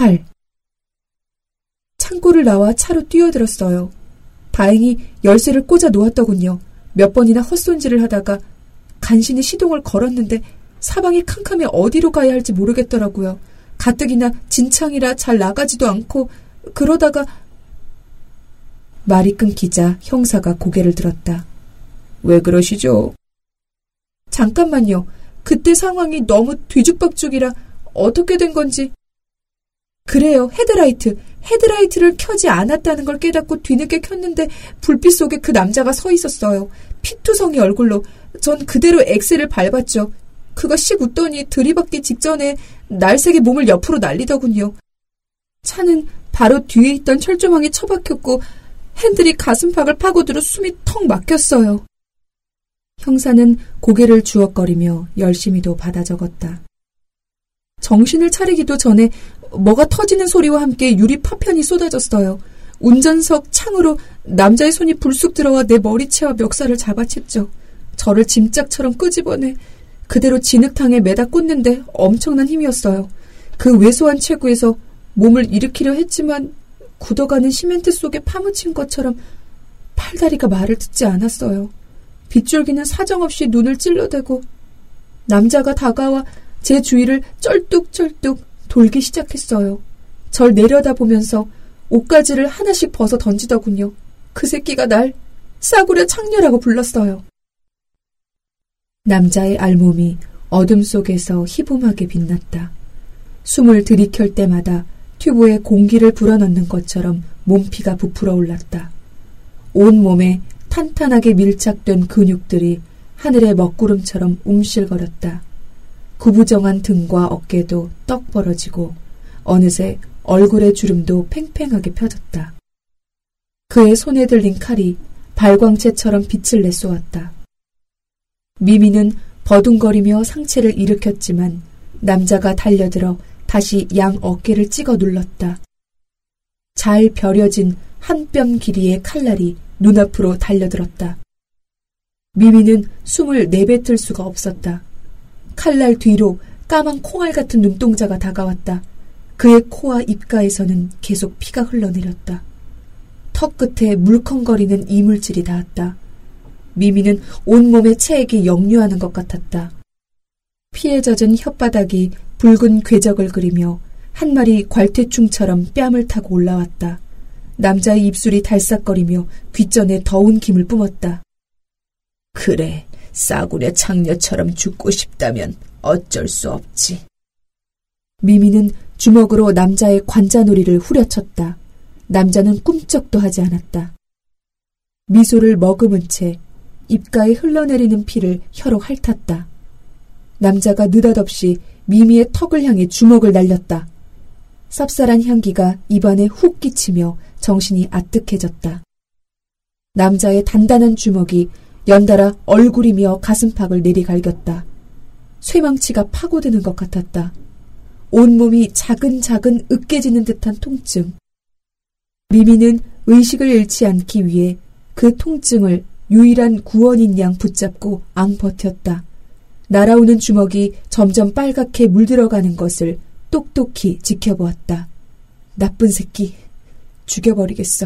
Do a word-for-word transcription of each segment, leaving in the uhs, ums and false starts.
팔. 창고를 나와 차로 뛰어들었어요. 다행히 열쇠를 꽂아 놓았더군요. 몇 번이나 헛손질을 하다가 간신히 시동을 걸었는데 사방이 캄캄해 어디로 가야 할지 모르겠더라고요. 가뜩이나 진창이라 잘 나가지도 않고 그러다가 말이 끊기자 형사가 고개를 들었다. 왜 그러시죠? 잠깐만요. 그때 상황이 너무 뒤죽박죽이라 어떻게 된 건지. 그래요. 헤드라이트. 헤드라이트를 켜지 않았다는 걸 깨닫고 뒤늦게 켰는데 불빛 속에 그 남자가 서 있었어요. 피투성이 얼굴로. 전 그대로 엑셀을 밟았죠. 그가 씩 웃더니 들이받기 직전에 날쌔게 몸을 옆으로 날리더군요. 차는 바로 뒤에 있던 철조망에 처박혔고 핸들이 가슴팍을 파고들어 숨이 턱 막혔어요. 형사는 고개를 주걱거리며 열심히도 받아 적었다. 정신을 차리기도 전에 뭐가 터지는 소리와 함께 유리 파편이 쏟아졌어요. 운전석 창으로 남자의 손이 불쑥 들어와 내 머리채와 멱살을 잡아챘죠. 저를 짐짝처럼 끄집어내 그대로 진흙탕에 매다 꽂는데 엄청난 힘이었어요. 그 왜소한 체구에서 몸을 일으키려 했지만 굳어가는 시멘트 속에 파묻힌 것처럼 팔다리가 말을 듣지 않았어요. 빗줄기는 사정없이 눈을 찔러대고 남자가 다가와 제 주위를 쩔뚝쩔뚝 돌기 시작했어요. 절 내려다보면서 옷가지를 하나씩 벗어 던지더군요. 그 새끼가 날 싸구려 창녀라고 불렀어요. 남자의 알몸이 어둠 속에서 희붐하게 빛났다. 숨을 들이켤 때마다 튜브에 공기를 불어넣는 것처럼 몸피가 부풀어 올랐다. 온 몸에 탄탄하게 밀착된 근육들이 하늘의 먹구름처럼 움실거렸다. 구부정한 등과 어깨도 떡 벌어지고 어느새 얼굴의 주름도 팽팽하게 펴졌다. 그의 손에 들린 칼이 발광체처럼 빛을 내쏘았다. 미미는 버둥거리며 상체를 일으켰지만 남자가 달려들어 다시 양 어깨를 찍어 눌렀다. 잘 벼려진 한 뼘 길이의 칼날이 눈앞으로 달려들었다. 미미는 숨을 내뱉을 수가 없었다. 칼날 뒤로 까만 콩알 같은 눈동자가 다가왔다. 그의 코와 입가에서는 계속 피가 흘러내렸다. 턱 끝에 물컹거리는 이물질이 닿았다. 미미는 온몸의 체액이 역류하는 것 같았다. 피에 젖은 혓바닥이 붉은 궤적을 그리며 한 마리 괄퇴충처럼 뺨을 타고 올라왔다. 남자의 입술이 달싹거리며 귓전에 더운 김을 뿜었다. 그래, 싸구려 창녀처럼 죽고 싶다면 어쩔 수 없지. 미미는 주먹으로 남자의 관자놀이를 후려쳤다. 남자는 꿈쩍도 하지 않았다. 미소를 머금은 채 입가에 흘러내리는 피를 혀로 핥았다. 남자가 느닷없이 미미의 턱을 향해 주먹을 날렸다. 쌉쌀한 향기가 입안에 훅 끼치며 정신이 아뜩해졌다. 남자의 단단한 주먹이 연달아 얼굴이며 가슴팍을 내리갈겼다. 쇠망치가 파고드는 것 같았다. 온몸이 자근자근 으깨지는 듯한 통증. 미미는 의식을 잃지 않기 위해 그 통증을 유일한 구원인 양 붙잡고 앙버텼다. 날아오는 주먹이 점점 빨갛게 물들어가는 것을 똑똑히 지켜보았다. 나쁜 새끼, 죽여버리겠어.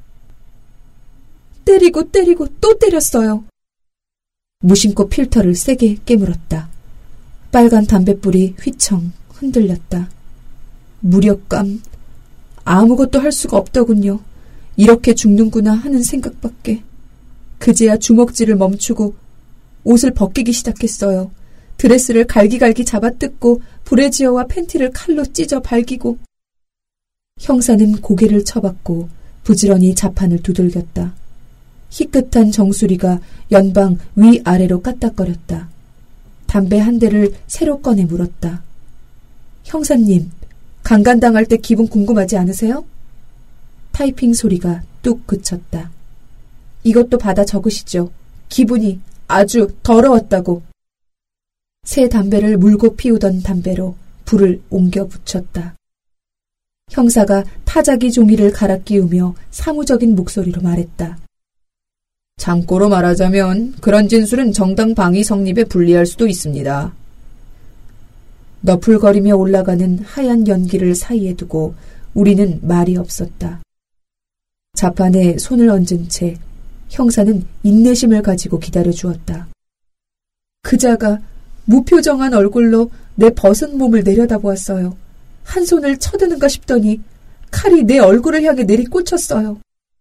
때리고 때리고 또 때렸어요. 무심코 필터를 세게 깨물었다. 빨간 담뱃불이 휘청 흔들렸다. 무력감, 아무것도 할 수가 없더군요. 이렇게 죽는구나 하는 생각밖에. 그제야 주먹질을 멈추고 옷을 벗기기 시작했어요. 드레스를 갈기갈기 잡아뜯고 브래지어와 팬티를 칼로 찢어 발기고. 형사는 고개를 쳐박고 부지런히 자판을 두들겼다. 희끗한 정수리가 연방 위아래로 까딱거렸다. 담배 한 대를 새로 꺼내 물었다. 형사님, 강간당할 때 기분 궁금하지 않으세요? 타이핑 소리가 뚝 그쳤다. 이것도 받아 적으시죠. 기분이 아주 더러웠다고. 새 담배를 물고 피우던 담배로 불을 옮겨 붙였다. 형사가 타자기 종이를 갈아 끼우며 사무적인 목소리로 말했다. 참고로 말하자면 그런 진술은 정당 방위 성립에 불리할 수도 있습니다. 너풀거리며 올라가는 하얀 연기를 사이에 두고 우리는 말이 없었다. 자판에 손을 얹은 채 형사는 인내심을 가지고 기다려 주었다. 그자가 무표정한 얼굴로 내 벗은 몸을 내려다보았어요. 한 손을 쳐드는가 싶더니 칼이 내 얼굴을 향해 내리꽂혔어요.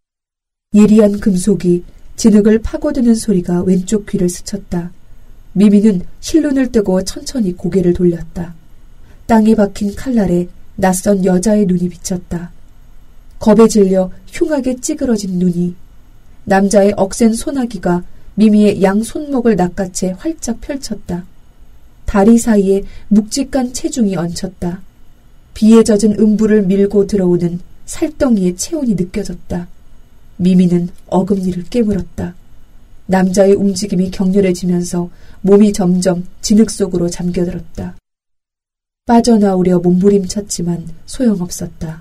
예리한 금속이 진흙을 파고드는 소리가 왼쪽 귀를 스쳤다. 미미는 실눈을 뜨고 천천히 고개를 돌렸다. 땅에 박힌 칼날에 낯선 여자의 눈이 비쳤다. 겁에 질려 흉하게 찌그러진 눈이, 남자의 억센 소나기가 미미의 양 손목을 낚아채 활짝 펼쳤다. 다리 사이에 묵직한 체중이 얹혔다. 비에 젖은 음부를 밀고 들어오는 살덩이의 체온이 느껴졌다. 미미는 어금니를 깨물었다. 남자의 움직임이 격렬해지면서 몸이 점점 진흙 속으로 잠겨들었다. 빠져나오려 몸부림쳤지만 소용없었다.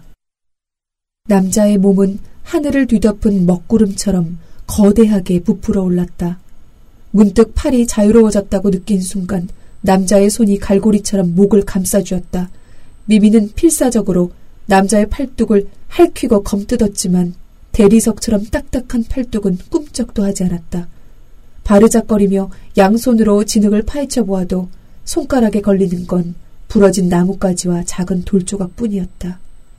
남자의 몸은 하늘을 뒤덮은 먹구름처럼 거대하게 부풀어 올랐다. 문득 팔이 자유로워졌다고 느낀 순간 남자의 손이 갈고리처럼 목을 감싸주었다. 미미는 필사적으로 남자의 팔뚝을 할퀴고 검뜯었지만 대리석처럼 딱딱한 팔뚝은 꿈쩍도 하지 않았다. 바르작거리며 양손으로 진흙을 파헤쳐 보아도 손가락에 걸리는 건 부러진 나뭇가지와 작은 돌조각 뿐이었다.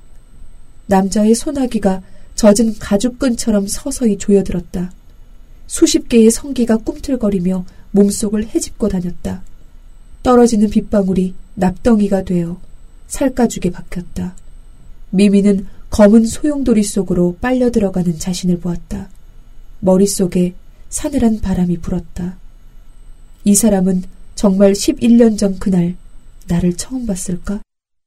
남자의 소나기가 젖은 가죽끈처럼 서서히 조여들었다. 수십 개의 성기가 꿈틀거리며 몸속을 헤집고 다녔다. 떨어지는 빗방울이 납덩이가 되어 살가죽에 박혔다. 미미는 검은 소용돌이 속으로 빨려 들어가는 자신을 보았다. 머릿속에 사늘한 바람이 불었다. 이 사람은 정말 십일 년 전 그날 나를 처음 봤을까?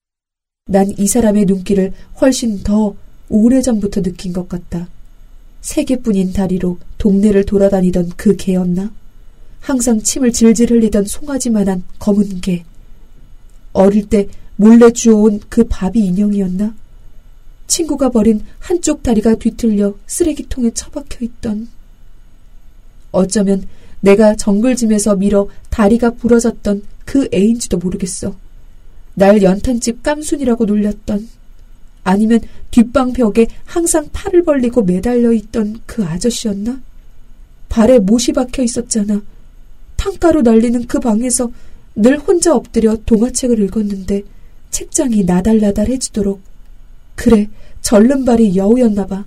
난 이 사람의 눈길을 훨씬 더 오래전부터 느낀 것 같다. 세 개뿐인 다리로 동네를 돌아다니던 그 개였나? 항상 침을 질질 흘리던 송아지만한 검은 개. 어릴 때 몰래 주워온 그 바비 인형이었나? 친구가 버린 한쪽 다리가 뒤틀려 쓰레기통에 처박혀 있던. 어쩌면 내가 정글짐에서 밀어 다리가 부러졌던 그 애인지도 모르겠어. 날 연탄집 깜순이라고 놀렸던, 아니면 뒷방 벽에 항상 팔을 벌리고 매달려 있던 그 아저씨였나? 발에 못이 박혀 있었잖아. 탕가루 날리는 그 방에서 늘 혼자 엎드려 동화책을 읽었는데 책장이 나달나달해지도록. 그래, 절름발이 여우였나 봐.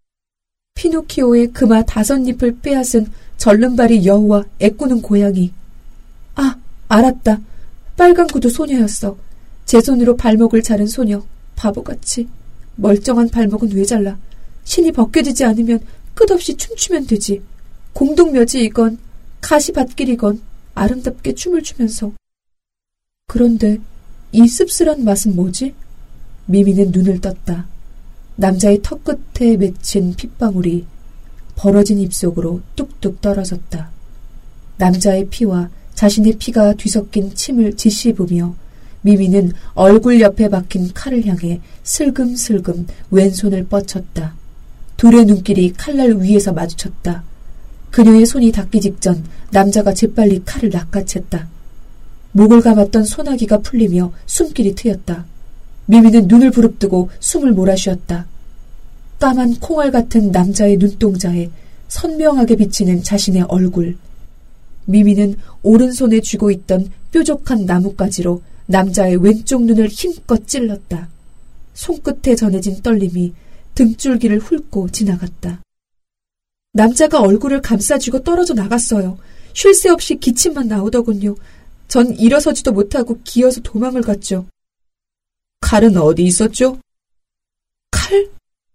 피노키오의 금화 다섯 잎을 빼앗은 절름발이 여우와 애꾸는 고양이. 아, 알았다. 빨간 구두 소녀였어. 제 손으로 발목을 자른 소녀. 바보같이. 멀쩡한 발목은 왜 잘라? 신이 벗겨지지 않으면 끝없이 춤추면 되지. 공동묘지이건 가시밭길이건 아름답게 춤을 추면서. 그런데 이 씁쓸한 맛은 뭐지? 미미는 눈을 떴다. 남자의 턱 끝에 맺힌 핏방울이 벌어진 입속으로 뚝뚝 떨어졌다. 남자의 피와 자신의 피가 뒤섞인 침을 짓씹으며 미미는 얼굴 옆에 박힌 칼을 향해 슬금슬금 왼손을 뻗쳤다. 둘의 눈길이 칼날 위에서 마주쳤다. 그녀의 손이 닿기 직전 남자가 재빨리 칼을 낚아챘다. 목을 감았던 소나기가 풀리며 숨길이 트였다. 미미는 눈을 부릅뜨고 숨을 몰아쉬었다. 까만 콩알 같은 남자의 눈동자에 선명하게 비치는 자신의 얼굴. 미미는 오른손에 쥐고 있던 뾰족한 나뭇가지로 남자의 왼쪽 눈을 힘껏 찔렀다. 손끝에 전해진 떨림이 등줄기를 훑고 지나갔다. 남자가 얼굴을 감싸쥐고 떨어져 나갔어요. 쉴 새 없이 기침만 나오더군요. 전 일어서지도 못하고 기어서 도망을 갔죠. 칼은 어디 있었죠? 칼?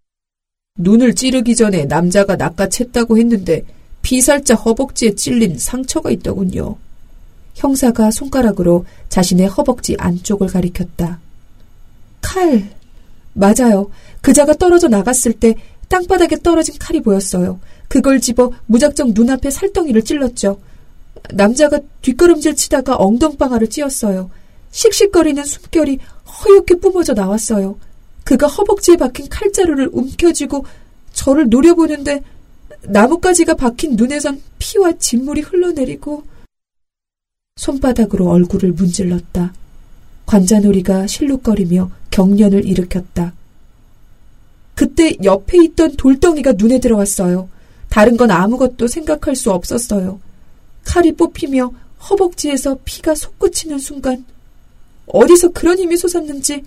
눈을 찌르기 전에 남자가 낚아챘다고 했는데 피 살짝 허벅지에 찔린 상처가 있더군요. 형사가 손가락으로 자신의 허벅지 안쪽을 가리켰다. 칼! 맞아요. 그자가 떨어져 나갔을 때 땅바닥에 떨어진 칼이 보였어요. 그걸 집어 무작정 눈앞에 살덩이를 찔렀죠. 남자가 뒷걸음질 치다가 엉덩방아를 찧었어요. 씩씩거리는 숨결이 허옇게 뿜어져 나왔어요. 그가 허벅지에 박힌 칼자루를 움켜쥐고 저를 노려보는데 나뭇가지가 박힌 눈에선 피와 진물이 흘러내리고. 손바닥으로 얼굴을 문질렀다. 관자놀이가 실룩거리며 경련을 일으켰다. 그때 옆에 있던 돌덩이가 눈에 들어왔어요. 다른 건 아무것도 생각할 수 없었어요. 칼이 뽑히며 허벅지에서 피가 솟구치는 순간 어디서 그런 힘이 솟았는지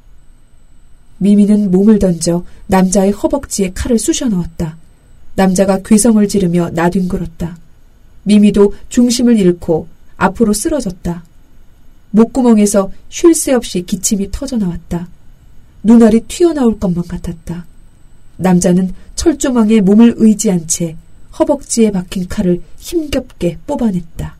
미미는 몸을 던져 남자의 허벅지에 칼을 쑤셔 넣었다. 남자가 괴성을 지르며 나뒹굴었다. 미미도 중심을 잃고 앞으로 쓰러졌다. 목구멍에서 쉴 새 없이 기침이 터져나왔다. 눈알이 튀어나올 것만 같았다. 남자는 철조망에 몸을 의지한 채 허벅지에 박힌 칼을 힘겹게 뽑아냈다.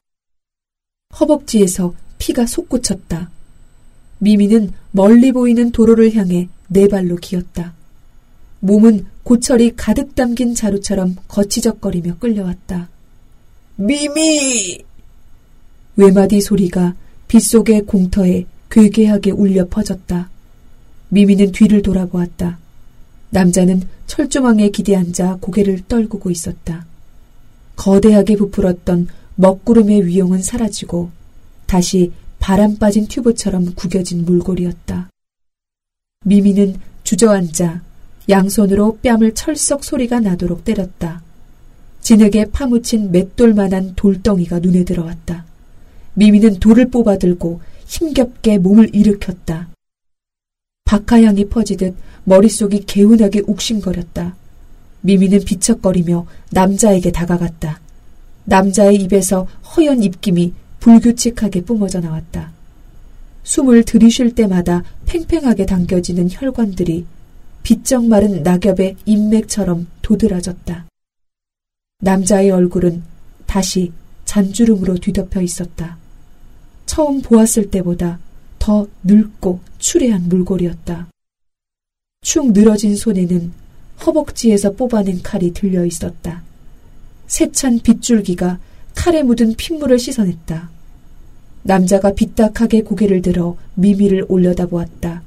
허벅지에서 피가 솟구쳤다. 미미는 멀리 보이는 도로를 향해 네 발로 기었다. 몸은 고철이 가득 담긴 자루처럼 거치적거리며 끌려왔다. 미미! 외마디 소리가 빗속의 공터에 괴괴하게 울려 퍼졌다. 미미는 뒤를 돌아보았다. 남자는 철조망에 기대앉아 고개를 떨구고 있었다. 거대하게 부풀었던 먹구름의 위용은 사라지고 다시 바람 빠진 튜브처럼 구겨진 물골이었다. 미미는 주저앉아 양손으로 뺨을 철썩 소리가 나도록 때렸다. 진흙에 파묻힌 맷돌만한 돌덩이가 눈에 들어왔다. 미미는 돌을 뽑아들고 힘겹게 몸을 일으켰다. 박하향이 퍼지듯 머릿속이 개운하게 욱신거렸다. 미미는 비척거리며 남자에게 다가갔다. 남자의 입에서 허연 입김이 불규칙하게 뿜어져 나왔다. 숨을 들이쉴 때마다 팽팽하게 당겨지는 혈관들이 비쩍 마른 낙엽의 인맥처럼 도드라졌다. 남자의 얼굴은 다시 잔주름으로 뒤덮여 있었다. 처음 보았을 때보다 더 늙고 추레한 물골이었다. 축 늘어진 손에는 허벅지에서 뽑아낸 칼이 들려 있었다. 세찬 빗줄기가 칼에 묻은 핏물을 씻어냈다. 남자가 빗딱하게 고개를 들어 미미를 올려다보았다.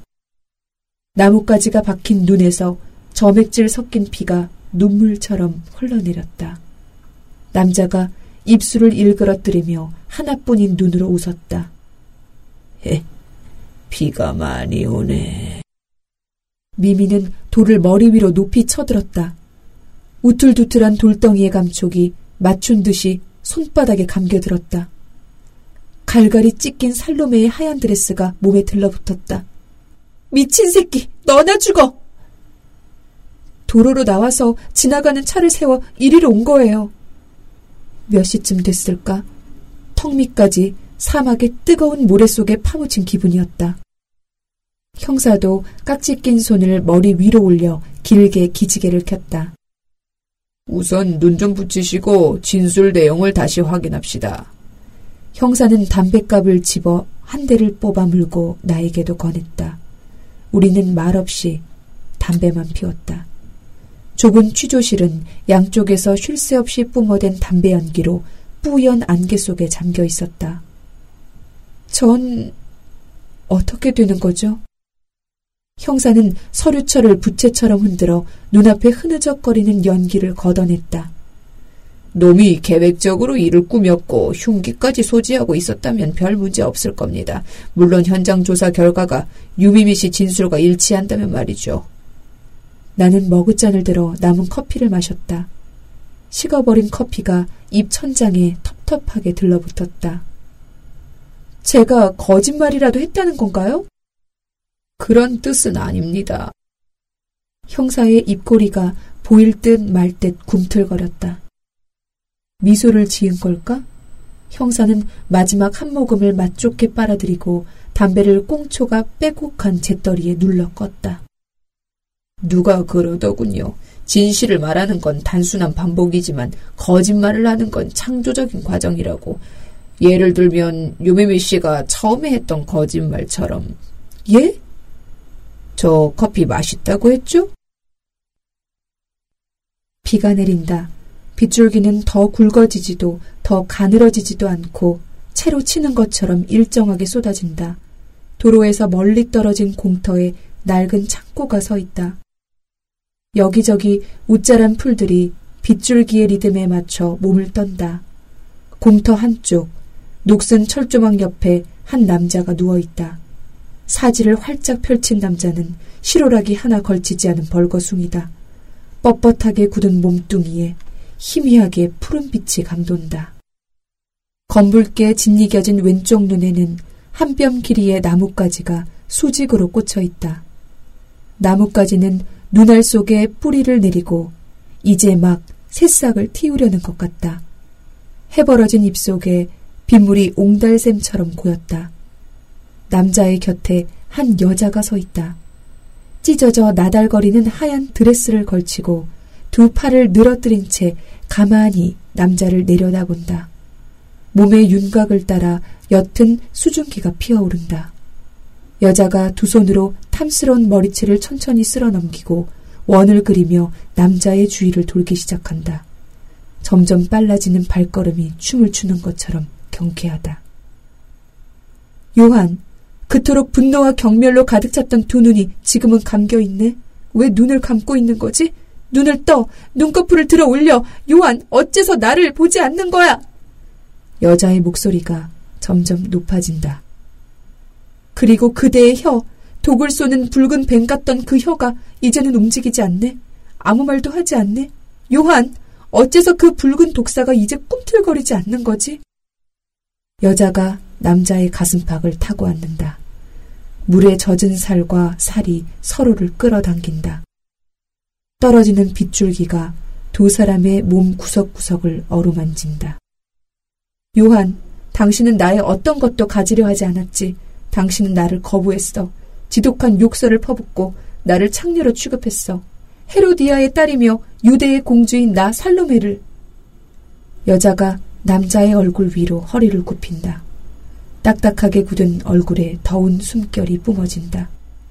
나뭇가지가 박힌 눈에서 점액질 섞인 피가 눈물처럼 흘러내렸다. 남자가 입술을 일그러뜨리며 하나뿐인 눈으로 웃었다. 에, 비가 많이 오네. 미미는 돌을 머리 위로 높이 쳐들었다. 우툴두툴한 돌덩이의 감촉이 맞춘 듯이 손바닥에 감겨들었다. 갈갈이 찢긴 살로메의 하얀 드레스가 몸에 들러붙었다. 미친 새끼, 너나 죽어! 도로로 나와서 지나가는 차를 세워 이리로 온 거예요. 몇 시쯤 됐을까? 턱 밑까지 사막의 뜨거운 모래 속에 파묻힌 기분이었다. 형사도 깍지 낀 손을 머리 위로 올려 길게 기지개를 켰다. 우선 눈 좀 붙이시고 진술 내용을 다시 확인합시다. 형사는 담뱃갑을 집어 한 대를 뽑아 물고 나에게도 권했다. 우리는 말없이 담배만 피웠다. 좁은 취조실은 양쪽에서 쉴 새 없이 뿜어댄 담배 연기로 뿌연 안개 속에 잠겨 있었다. 전 어떻게 되는 거죠? 형사는 서류철을 부채처럼 흔들어 눈앞에 흐느적거리는 연기를 걷어냈다. 놈이 계획적으로 이를 꾸몄고 흉기까지 소지하고 있었다면 별 문제 없을 겁니다. 물론 현장 조사 결과가 유미미 씨 진술과 일치한다면 말이죠. 나는 머그잔을 들어 남은 커피를 마셨다. 식어버린 커피가 입 천장에 텁텁하게 들러붙었다. 제가 거짓말이라도 했다는 건가요? 그런 뜻은 아닙니다. 형사의 입꼬리가 보일 듯 말 듯 꿈틀거렸다. 미소를 지은 걸까? 형사는 마지막 한 모금을 맛좋게 빨아들이고 담배를 꽁초가 빼곡한 재떨이에 눌러 껐다. 누가 그러더군요. 진실을 말하는 건 단순한 반복이지만 거짓말을 하는 건 창조적인 과정이라고. 예를 들면 유미미 씨가 처음에 했던 거짓말처럼. 예? 저 커피 맛있다고 했죠? 비가 내린다. 빗줄기는 더 굵어지지도 더 가늘어지지도 않고 채로 치는 것처럼 일정하게 쏟아진다. 도로에서 멀리 떨어진 공터에 낡은 창고가 서 있다. 여기저기 웃자란 풀들이 빗줄기의 리듬에 맞춰 몸을 떤다. 공터 한쪽, 녹슨 철조망 옆에 한 남자가 누워있다. 사지를 활짝 펼친 남자는 실오라기 하나 걸치지 않은 벌거숭이다. 뻣뻣하게 굳은 몸뚱이에 희미하게 푸른빛이 감돈다. 검붉게 짓이겨진 왼쪽 눈에는 한 뼘 길이의 나뭇가지가 수직으로 꽂혀 있다. 나뭇가지는 눈알 속에 뿌리를 내리고 이제 막 새싹을 틔우려는 것 같다. 해벌어진 입속에 빗물이 옹달샘처럼 고였다. 남자의 곁에 한 여자가 서 있다. 찢어져 나달거리는 하얀 드레스를 걸치고 두 팔을 늘어뜨린 채 가만히 남자를 내려다본다. 몸의 윤곽을 따라 옅은 수증기가 피어오른다. 여자가 두 손으로 탐스러운 머리채를 천천히 쓸어넘기고 원을 그리며 남자의 주위를 돌기 시작한다. 점점 빨라지는 발걸음이 춤을 추는 것처럼 경쾌하다. 요한, 그토록 분노와 경멸로 가득 찼던 두 눈이 지금은 감겨있네. 왜 눈을 감고 있는 거지? 눈을 떠! 눈꺼풀을 들어 올려! 요한, 어째서 나를 보지 않는 거야? 여자의 목소리가 점점 높아진다. 그리고 그대의 혀, 독을 쏘는 붉은 뱀 같던 그 혀가 이제는 움직이지 않네. 아무 말도 하지 않네. 요한, 어째서 그 붉은 독사가 이제 꿈틀거리지 않는 거지? 여자가 남자의 가슴팍을 타고 앉는다. 물에 젖은 살과 살이 서로를 끌어당긴다. 떨어지는 빗줄기가 두 사람의 몸 구석구석을 어루만진다. 요한, 당신은 나의 어떤 것도 가지려 하지 않았지. 당신은 나를 거부했어. 지독한 욕설을 퍼붓고 나를 창녀로 취급했어. 헤로디아의 딸이며 유대의 공주인 나 살로메를. 여자가 남자의 얼굴 위로 허리를 굽힌다. 딱딱하게 굳은 얼굴에 더운 숨결이 뿜어진다.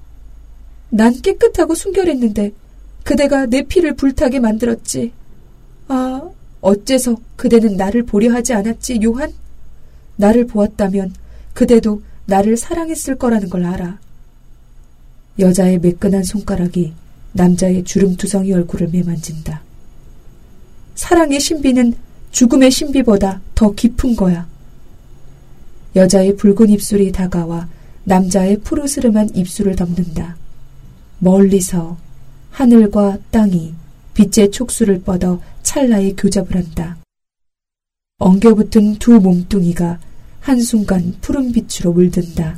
난 깨끗하고 순결했는데 그대가 내 피를 불타게 만들었지. 아, 어째서 그대는 나를 보려 하지 않았지, 요한? 나를 보았다면 그대도 나를 사랑했을 거라는 걸 알아. 여자의 매끈한 손가락이 남자의 주름투성이 얼굴을 매만진다. 사랑의 신비는 죽음의 신비보다 더 깊은 거야. 여자의 붉은 입술이 다가와 남자의 푸르스름한 입술을 덮는다. 멀리서 하늘과 땅이 빛의 촉수를 뻗어 찰나에 교잡을 한다. 엉겨붙은 두 몸뚱이가 한순간 푸른 빛으로 물든다.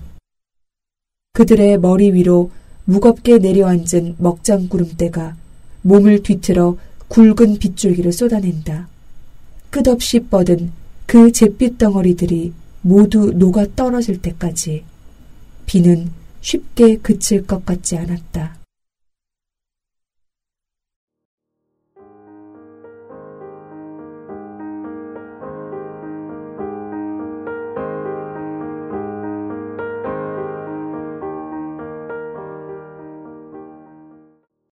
그들의 머리 위로 무겁게 내려앉은 먹장구름대가 몸을 뒤틀어 굵은 빗줄기를 쏟아낸다. 끝없이 뻗은 그 잿빛 덩어리들이 모두 녹아 떨어질 때까지 비는 쉽게 그칠 것 같지 않았다.